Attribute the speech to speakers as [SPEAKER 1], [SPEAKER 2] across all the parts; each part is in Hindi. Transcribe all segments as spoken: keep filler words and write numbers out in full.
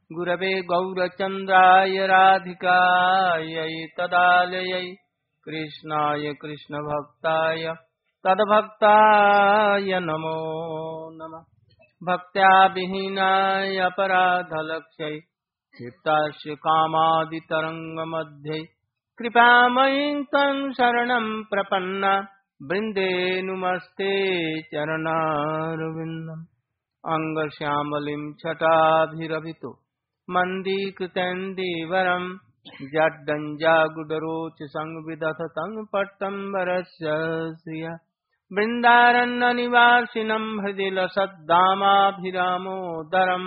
[SPEAKER 1] गुरवे गौरचन्द्राय राधिकायै तदालयै कृष्णाय कृष्णभक्ताय तद्भक्ताय नमो नमः। भक्त्या विहीनाय अपराधलक्ष्यै क्षिप्तास्य कामादितरङ्गमध्ये कृपामयीं तं शरणं प्रपन्ना वृन्दे नुमस्ते चरणारविन्दम्। अङ्गश्यामलिं छटाभिरभितो मन्दीकृतेन्दीवरं जड्डञ्जागुडरोच संविदधतं पट्टम्बरस्य श्रिया वृन्दारण्यनिवासिनं हृदि लसद्दामाभिरामोदरं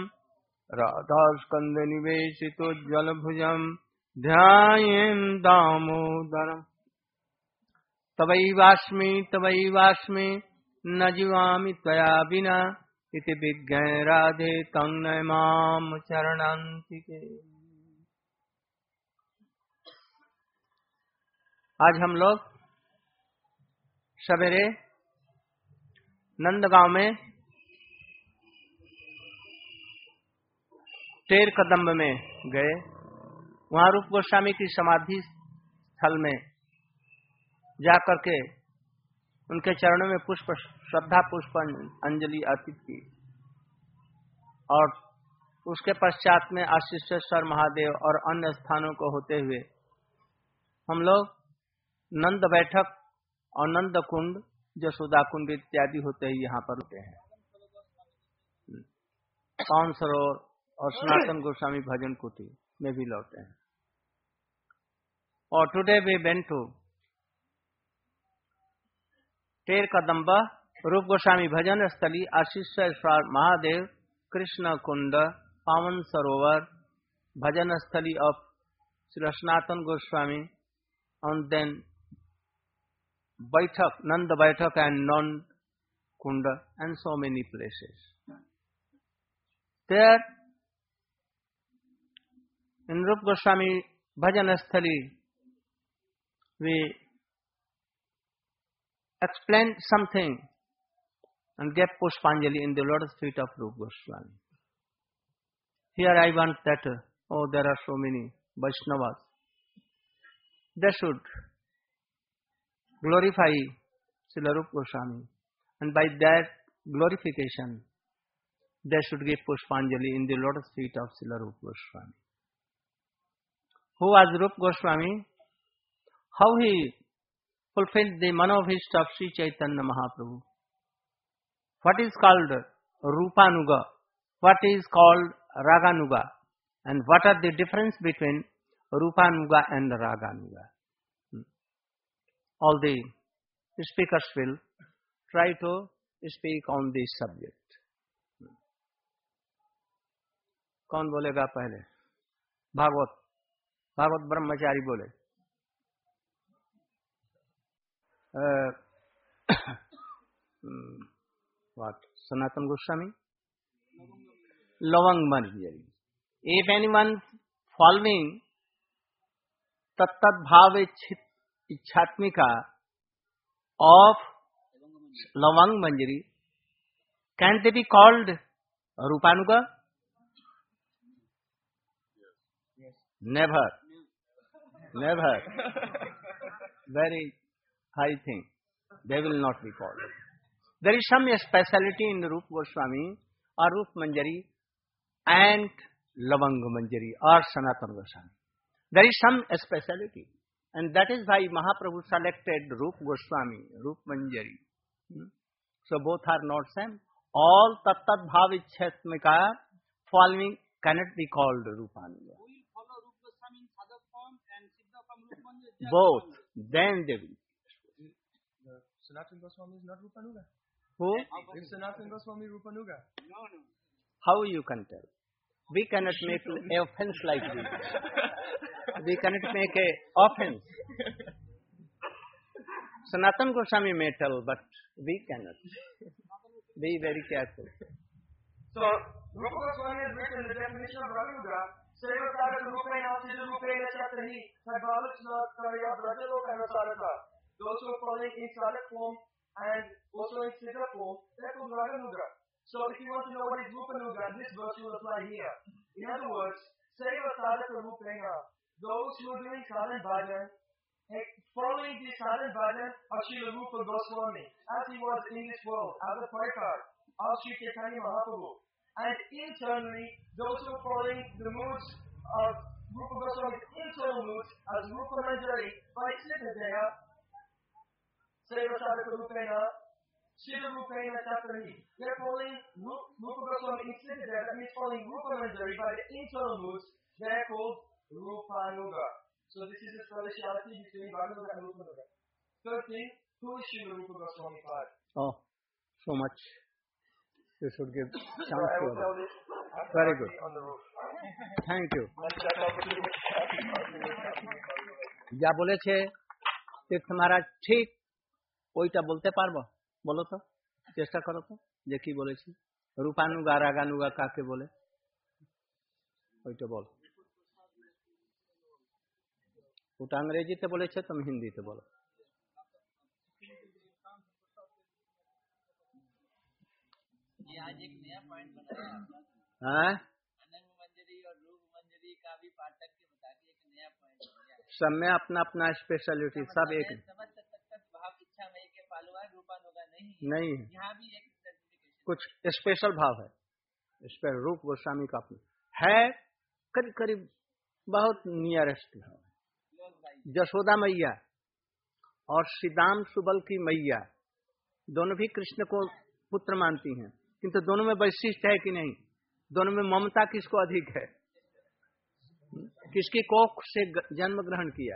[SPEAKER 1] राधास्कन्धनिवेशितोज्ज्वलभुजं ध्यायेन् दामोदरम्। तवैवास्मि तवैवास्मि न जीवामि त्वया विना इति विज्ञाय राधे तं नमाम चरणान्तिके। आज हम लोग सवेरे नंदगांव में टेर कदम्ब में गए। वहां रूप गोस्वामी की समाधि स्थल में जाकर के उनके चरणों में पुष्प श्रद्धा पुष्प अंजलि अर्पित की और उसके पश्चात में आशीषेश्वर महादेव और अन्य स्थानों को होते हुए हम लोग नंद बैठक और नंद कुंड जसोदा कुंड इत्यादि होते ही यहाँ पर होते हैं। पावन सरोवर और सनातन गोस्वामी भजन कुटी में भी लौटे हैं। और टुडे वी वेंट टू टेर कदम्बा रूप गोस्वामी भजन स्थली आशीषेश्वर महादेव कृष्ण कुंड पावन सरोवर भजन स्थली of Shri Sanatan Goswami and then Baitak, Nanda Baitak and Nand Kunda and so many places. There in Rup Goswami Bhajan Sthali we explained something and gave Pushpanjali in the lotus feet of Rup Goswami. Here I want that, oh there are so many Vaishnavas. They should glorify Srila Rupa Goswami, and by that glorification they should give Pushpanjali in the lotus feet of Srila Rupa Goswami. Who was Rupa Goswami? How he fulfilled the Manobhishta of Sri Chaitanya Mahaprabhu. What is called Rupanuga? What is called Raganuga? And what are the difference between Rupanuga and Raganuga? All the speakers will try to speak on this subject. कौन बोलेगा पहले? भागवत भागवत ब्रह्मचारी बोले। uh, what? Sanatana Goswami? Lavang Manjari. If anyone following Tattat Bhava Ichatmika of Lavang Manjari, can they be called Rupanuga? Yes. Never. Never. Very high thing. They will not be called. There is some speciality in Rupa Goswami or Rupa Manjari and Lavang Manjari or Sanatana Goswami. There is some speciality. And that is why Mahaprabhu selected Rupa Goswami, Rupa Manjari. Hmm? So both are not same. All Tattat Bhavichatmika following cannot be called Rupanuga. Who will follow Rupa Goswami in Sadhak form and Siddha form Rupa Manjari? Both. Then they will.
[SPEAKER 2] The Sanatana Goswami is not Rupanuga.
[SPEAKER 1] Who?
[SPEAKER 2] Is Sanatana Goswami Rupanuga?
[SPEAKER 1] No, no. How you can tell? We cannot make an offense like this. We cannot make a offense. Sanatana Goswami may tell, but we cannot. Be very careful.
[SPEAKER 2] So, Rupa Goswami has written the definition of Raganuga. Sevakara Rupena Siddha Rupena Chatahi Sadbalachna Karya Brajaloka Sarata. Those who are following in Sadhak form and also in Siddha form, that was Raganuga. So if you want to know what is Rupanuga, this verse will apply here. In other words, Saiva Sadhaka Rupena, those who are doing sadhana bhajan, following the sadhana bhajan of Srila Rupa Goswami, as he was in this world, as a Parikar of Sri Chaitanya Mahaprabhu. And internally, those who are following the moods of Rupa Goswami's internal moods as Rupa Manjari by Siddhadaya, Saiva Sadhaka Rupena, Shiva Rupena Chattari. They are following Rupa Goswami in Siddhadaya, that means following Rupa Manjari by the internal moods. They are called Rupanuga. So this is a speciality between Bhaganuga and Rupanuga. Third thing, who is Shiva Rupa Goswami Pad?
[SPEAKER 1] Oh, so much. You should give chance
[SPEAKER 2] so I will
[SPEAKER 1] to
[SPEAKER 2] tell this
[SPEAKER 1] Very good.
[SPEAKER 2] on the roof.
[SPEAKER 1] Thank you. যা বলেছে তীর্থ মহারাজ ঠিক ওইটা বলতে পারবো? বলো তো, চেষ্টা করো তো যে কি বলেছি। রূপানুগা রাগানুগা কাকে বলে ওইটা বলো। ওটা अंग्रेजीতে বলেছে, তুমি হিন্দিতে বলো।
[SPEAKER 3] ये आज एक नया पॉइंट बनाया आपने।
[SPEAKER 1] हाँ,
[SPEAKER 3] अनंग मंजरी और रूप मंजरी का भी पाठक के बता के एक नया पॉइंट बनाया।
[SPEAKER 1] सब में अपना अपना स्पेशलिटी, सब एक
[SPEAKER 3] समझ तक भाव इच्छा मई के पालुआ रूपानुगा नहीं
[SPEAKER 1] नहीं है।
[SPEAKER 3] यहाँ भी एक
[SPEAKER 1] कुछ स्पेशल भाव है। इस पर रूप गोस्वामी का है, करीब करीब बहुत नियरेस्ट है। जशोदा मैया और श्रीदाम सुबल की मैया दोनों भी कृष्ण को पुत्र मानती हैं, किंतु दोनों में वैशिष्ट है कि नहीं? दोनों में ममता किसको अधिक है? किसकी कोख से जन्म ग्रहण किया?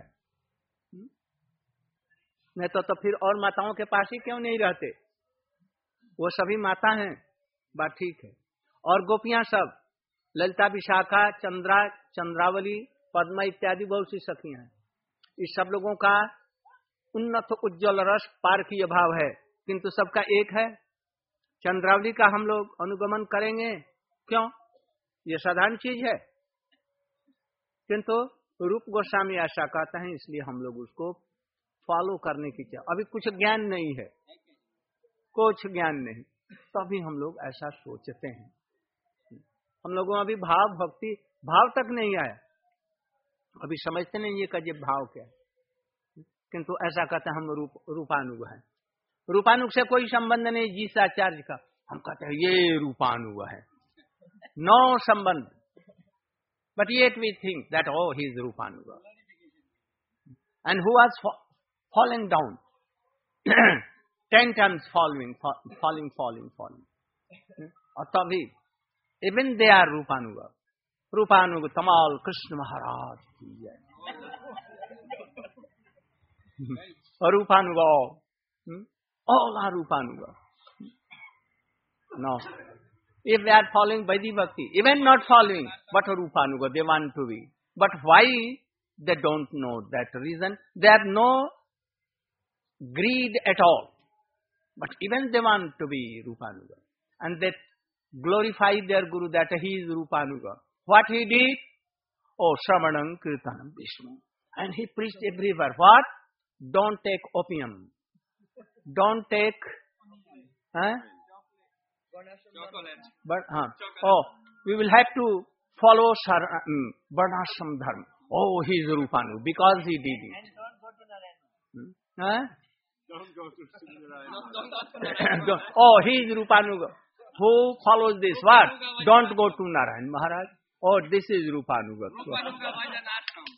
[SPEAKER 1] नहीं तो, तो फिर और माताओं के पास ही क्यों नहीं रहते? वो सभी माता हैं, बात ठीक है। और गोपियां सब ललिता, विशाखा, चंद्रा, चंद्रावली, पद्मा इत्यादि बहुत सी सखियां हैं। इस सब लोगों का उन्नत उज्ज्वल रस पारकीय भाव है, किंतु सबका एक है। चंद्रावली का हम लोग अनुगमन करेंगे क्यों? ये साधारण चीज है, किंतु रूप गोस्वामी ऐसा कहता है, इसलिए हम लोग उसको फॉलो करने की चाहिए। अभी कुछ ज्ञान नहीं है, कुछ ज्ञान नहीं, तभी हम लोग ऐसा सोचते हैं। हम लोगों में अभी भाव भक्ति भाव तक नहीं आया, अभी समझते नहीं ये का ये भाव क्या है, किंतु ऐसा कहते हैं हम रूप रूपानुग है। रूपानुग से कोई संबंध नहीं जीस आचार्य का, हम कहते हैं ये रूपानुग है, नो संबंध। But yet we think that oh he is रूपानुग and who was falling down ten times following falling falling falling और तभी इवन दे आर रूपानुग। रूपानुग तमाल कृष्ण महाराज की जय। और रूपानुग all are Rupanuga. No. If they are following Vaidhi Bhakti, even not following, but Rupanuga, they want to be. But why? They don't know that reason. They have no greed at all. But even they want to be Rupanuga. And they glorify their Guru that he is Rupanuga. What he did? Oh, Shravanam Kirtanam Vishnu. And he preached everywhere. What? Don't take opium. Don't take huh?
[SPEAKER 3] chocolate.
[SPEAKER 1] But huh? Oh, we will have to follow um, Varnashram Dharma. Oh, he is Rupanu because he did it.
[SPEAKER 3] And don't go to Narayana.
[SPEAKER 1] Hmm? Huh?
[SPEAKER 3] Don't go to Narayana.
[SPEAKER 1] Oh, he is Rupanu. Who follows this? What? Don't go to Narayan Maharaj. Oh, this is Rupanuga.
[SPEAKER 3] Rupanuga Vajanashram.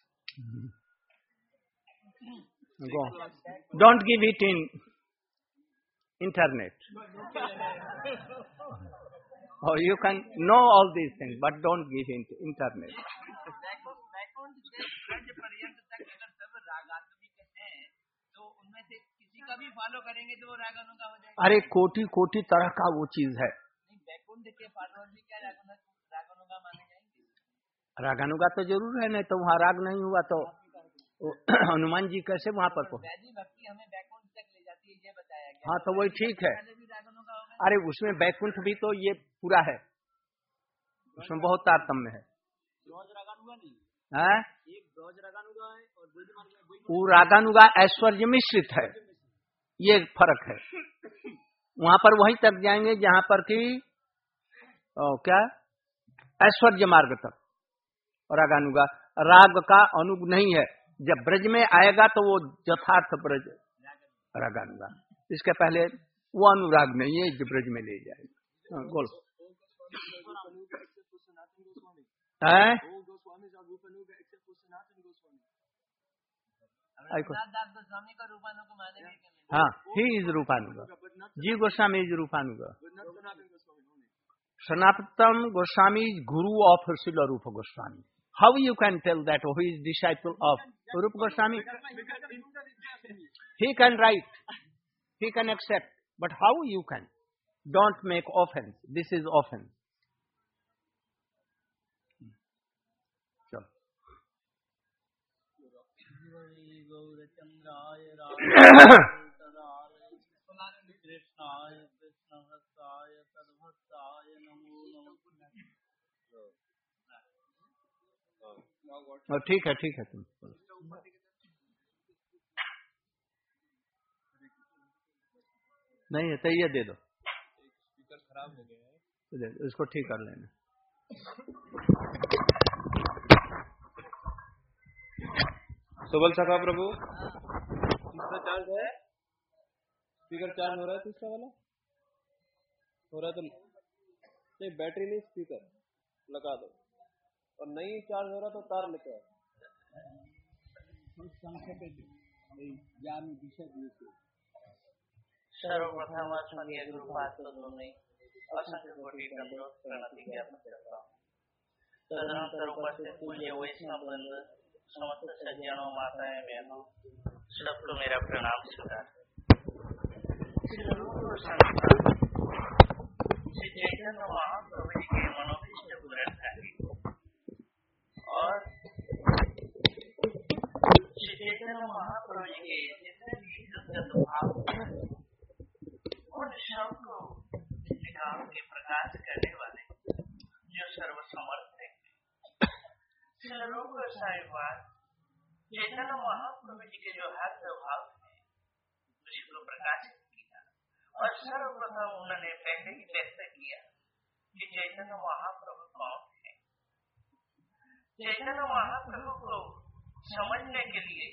[SPEAKER 1] Go. Don't give it in internet. Oh, you can know all these things, but don't give it internet. अरे कोटि कोटि तरह का वो चीज है।
[SPEAKER 3] बैकुंठ के फॉलोअर भी क्या रागानुगा माने जाएंगे?
[SPEAKER 1] रागानुगा तो जरूर है, नहीं तो वहाँ राग नहीं हुआ तो हनुमान जी कैसे वहाँ पर पहुंचे?
[SPEAKER 3] भक्ति हमें बैकुंठ तक ले जाती है, ये बताया गया।
[SPEAKER 1] हाँ, तो वही ठीक है। अरे उसमें बैकुंठ भी तो ये पूरा है, उसमें बहुत तारतम्य है। हाँ? वो रागानुगा ऐश्वर्य मिश्रित है, ये फर्क है। वहाँ पर वहीं तक जाएंगे जहाँ पर कि क्या ऐश्वर्य मार्ग तक। रागानुगा राग का अनुग नहीं है, जब ब्रज में आएगा तो वो यथार्थ ब्रज रागानुगा। इसके पहले वो अनुराग नहीं है जो ब्रज में ले जाएगा। बोलो है
[SPEAKER 3] गोस्वामी का रूपानुग मानेंगे कि नहीं?
[SPEAKER 1] हाँ, ही इज रूपानुगा। जी गोस्वामी इज रूपानुगा। Sanatan Goswami is guru of Srila Rupa Goswami. How you can tell that who is disciple of Rupa Goswami? He can write, he can accept, but how you can? Don't make offense. This is offense. और ठीक है, ठीक है, तुम नहीं है तो ये दे दो, स्पीकर खराब हो गया है, तो दे दो, इसको ठीक कर लेना।
[SPEAKER 4] सुबल सखा प्रभु, तीसरा चार्ज है, स्पीकर चार्ज हो रहा है, तीसरा वाला हो रहा है तो नहीं, बैटरी नहीं, स्पीकर लगा दो, और नहीं चार्ज हो रहा तो तार लेके आओ।
[SPEAKER 3] सर्वप्रथम स्वर्गीय गुरुपाद दोनों असंख्य कोटि दंडोत प्रणति ज्ञापन करता हूँ। तदनंतर उपस्थित पूज्य वैष्णव वृंद, समस्त सज्जनों, माताएं, बहनों, सबको मेरा प्रणाम स्वीकार। श्री चैतन्य महाप्रभु जी के मनोभीष्ट पूर्ण करें और श्री चैतन्य महाप्रभु जी के जितने भी कृतज्ञ भाव उन सबको निकाल के प्रकाश करने वाले जो सर्वसमर्थ है श्री रूप गोस्वामी पाद चैतन्य महाप्रभु जी के जो हाथ भाव है उसको प्रकाशित किया। और सर्वप्रथम उन्होंने पहले ही व्यक्त किया कि चैतन्य महाप्रभु कौन है। चैतन्य महाप्रभु को समझने के लिए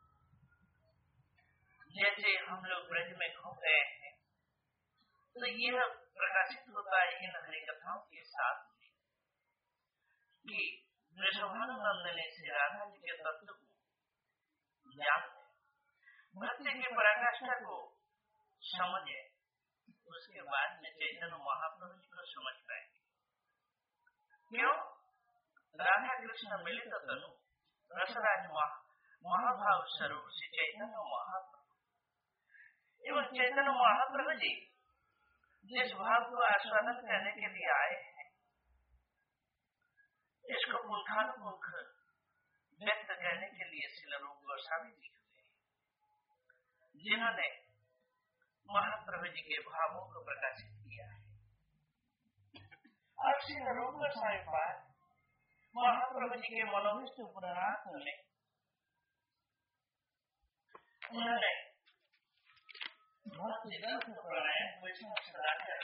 [SPEAKER 3] जैसे हम लोग ब्रज में घूम रहे हैं तो यह प्रकाशित होता है इन हरि कथाओं के साथ में कि वृषभानुनंद ने श्री राधा जी के तत्व को ज्ञान भक्ति की पराकाष्ठा को समझे, उसके बाद में चैतन्य महाप्रभु जी को समझ पाएंगे। क्यों? राधा कृष्ण मिलित तनु रसराज महाभाव स्वरूप श्री चैतन्य महाप्रभु एवं चैतन्य महाप्रभु जी जिस भाव को आस्वादन करने के लिए आए हैं इसको पुंखानुपुंख व्यक्त करने के लिए श्रील रूप गोस्वामी जी हुए, जिन्होंने महाप्रभु जी के भावों को प्रकाशित किया है। अब श्रील रूप गोस्वामी पाद महाप्रभु जी के मनोभीष्ट पुराणार्थ में उन्होंने भक्ति ग्रंथ प्राणायाम वैष्णव सदाचार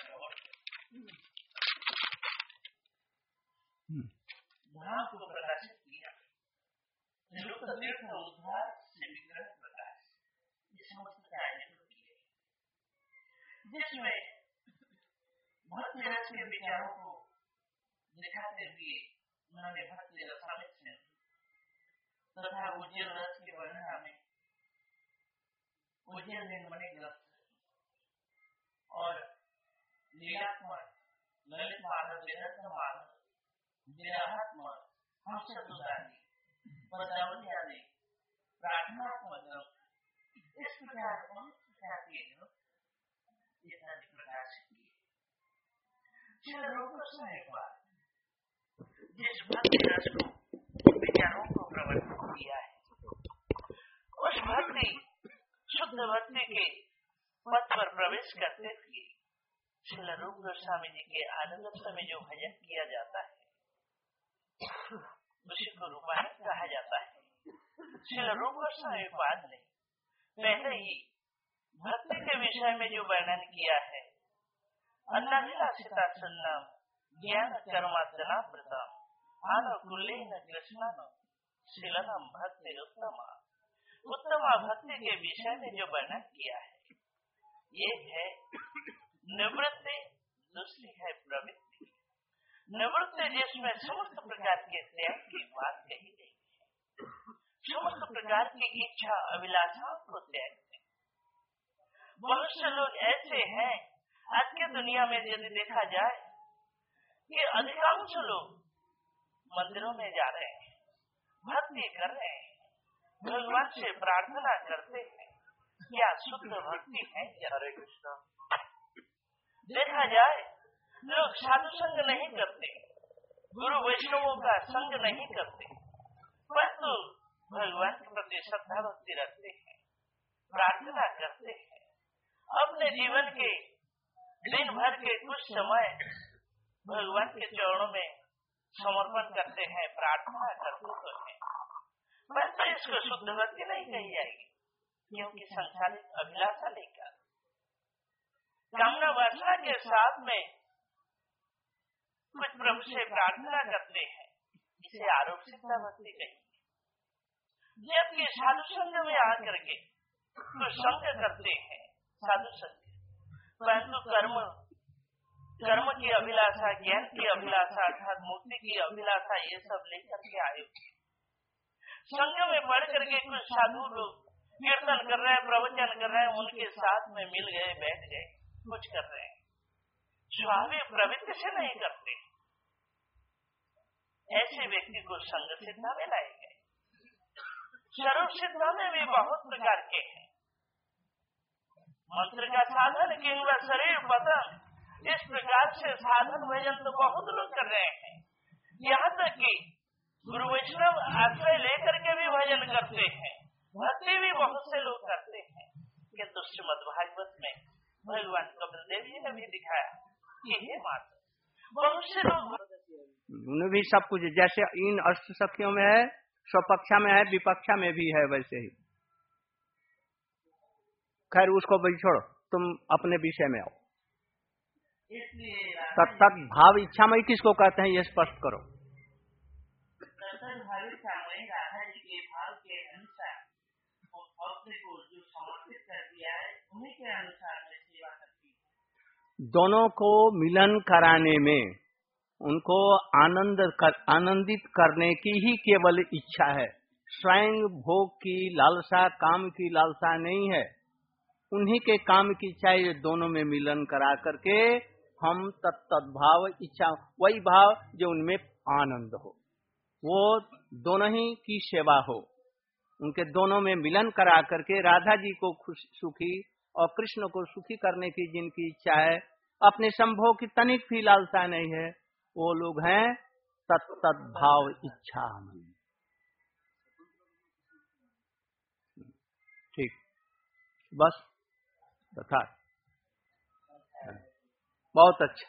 [SPEAKER 3] भाव को प्रकाशित किया। लोक तीर्थ उद्धार से विग्रह प्रकाश ये समस्त आयोजन किए, जिसमें भक्ति रस के विचारों को दिखाते हुए उन्होंने भक्ति रसामित तथा उज्जैन रस के वर्णना में उज्जैन निर्मणि ग्रंथ और लीलात्मक ललित माधव वेदत्त माधव विराहात्मक हंसदुदानी पदावली आदि प्रार्थनात्मक ग्रंथ इस प्रकार अनेक प्रकार के ग्रंथ इत्यादि प्रकाशित किए। श्रील रूप गोस्वामी पाद जिस भक्ति रस को विचारों को प्रवर्तित किया है उस भक्ति शुद्ध भक्ति के पथ पर प्रवेश करते हुए श्रील रूप गोस्वामी जी के आनंद में जो भजन किया जाता है उसी को रूपायण कहा जाता है। श्रील रूप गोस्वामी पाद ने पहले ही भक्ति के विषय में जो वर्णन किया है अन्नाभिलाषिता सुन्नम ज्ञान कर्माचना प्रथम अनुकूलेन कृष्णन शीलनम भक्ति उत्तम। उत्तम भक्ति के विषय में जो वर्णन किया है ये है निवृत्ति, दूसरी है प्रवृत्ति। निवृत्ति जिसमें समस्त प्रकार के त्याग की बात कही गई है, समस्त प्रकार की इच्छा अभिलाषाओं को त्याग है। बहुत से लोग ऐसे हैं आज की दुनिया में यदि देखा जाए कि अधिकांश लोग मंदिरों में जा रहे हैं, भक्ति कर रहे हैं, भगवान से प्रार्थना करते हैं, क्या शुद्ध भक्ति है? हरे कृष्णा। देखा जाए लोग साधु संग नहीं करते, गुरु वैष्णवों का संग नहीं करते, परंतु भगवान के प्रति श्रद्धा भक्ति रखते हैं, प्रार्थना करते हैं, अपने जीवन के दिन भर के कुछ समय भगवान के चरणों में समर्पण करते हैं, प्रार्थना करते हैं, परंतु इसको शुद्ध भक्ति नहीं कही जाएगी, क्योंकि संसारिक अभिलाषा लेकर कामना वासना के साथ में कुछ प्रभु से प्रार्थना करते हैं, इसे आरोप सिद्धा भक्ति कही। जबकि साधु संग में आकर के कुछ संग करते हैं, साधु संग, परंतु कर्म कर्म की अभिलाषा, ज्ञान की अभिलाषा अर्थात मुक्ति की अभिलाषा ये सब लेकर के आए। संघ में पढ़ करके कुछ साधु लोग कीर्तन कर रहे हैं, प्रवचन कर रहे हैं, उनके साथ में मिल गए, बैठ गए, कुछ कर रहे हैं, स्वाभाविक प्रवृत्ति से नहीं करते। ऐसे व्यक्ति को संघ सिद्धा में लाए गए। स्वरूप सिद्धा में भी बहुत प्रकार के हैं। मंत्र का साधन किंवा शरीर पतन, इस प्रकार से साधन भजन तो बहुत लोग कर रहे हैं। यहाँ तक कि गुरु वैष्णव आश्रय लेकर के भी भजन करते हैं, भक्ति भी बहुत से लोग करते हैं। किंतु श्रीमद् भागवत में भगवान कपिल देव जी ने भी दिखाया कि हे माता, बहुत से लोग
[SPEAKER 1] उन्हें भी सब कुछ जैसे इन अष्ट सखियों में है, स्वपक्षा में है, विपक्षा में भी है, वैसे ही। खैर उसको भी छोड़ो, तुम अपने विषय में आओ। तत्त भाव इच्छामयी किसको कहते हैं ये स्पष्ट करो।
[SPEAKER 3] राधा जी के भाव के अनुसार भक्त को जो समर्पित कर दिया है उन्हीं के अनुसार मैं सेवा करती हूँ।
[SPEAKER 1] दोनों को मिलन कराने में उनको आनंद कर, आनंदित करने की ही केवल इच्छा है। स्वयं भोग की लालसा, काम की लालसा नहीं है। उन्हीं के काम की इच्छा है। दोनों में मिलन करा करके हम तत्भाव इच्छा, वही भाव जो उनमें आनंद हो, वो दोनों ही की सेवा हो। उनके दोनों में मिलन करा करके राधा जी को खुश सुखी और कृष्ण को सुखी करने की जिनकी इच्छा है, अपने संभोग की तनिक भी लालसा नहीं है, वो लोग हैं तत्भाव इच्छा। ठीक, बस तथा बहुत अच्छा।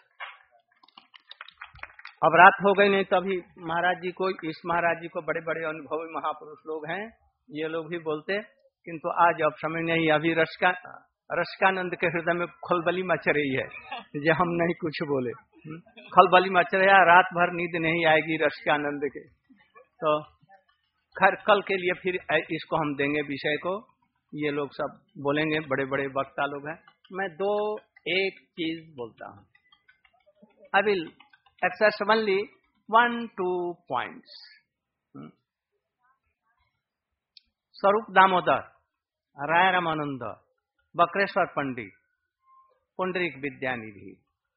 [SPEAKER 1] अब रात हो गई, नहीं तो अभी महाराज जी को, इस महाराज जी को बड़े बड़े अनुभवी महापुरुष लोग हैं, ये लोग भी बोलते, किंतु आज अब समय नहीं। अभी रसका रसकानंद के हृदय में खलबली मच रही है, जो हम नहीं कुछ बोले। खलबली मच रहा है, रात भर नींद नहीं आएगी रसकानंद के। तो खैर कल के लिए फिर इसको हम देंगे विषय को, ये लोग सब बोलेंगे, बड़े बड़े वक्ता लोग हैं। मैं दो एक चीज बोलता हूँ। I will access only one two points. Swarup Damodar, Rai Ramanand, Bakreshwar Pandit, Pundarik Vidyanidhi,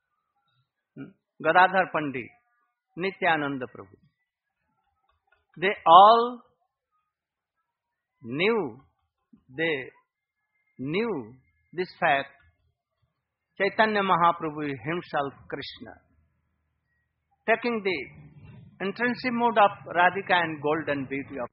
[SPEAKER 1] Gadadhar Pandit, Nityanand Prabhu, they all knew they knew this fact. Chaitanya Mahaprabhu himself, Krishna, taking the intrinsic mood of Radhika and golden beauty of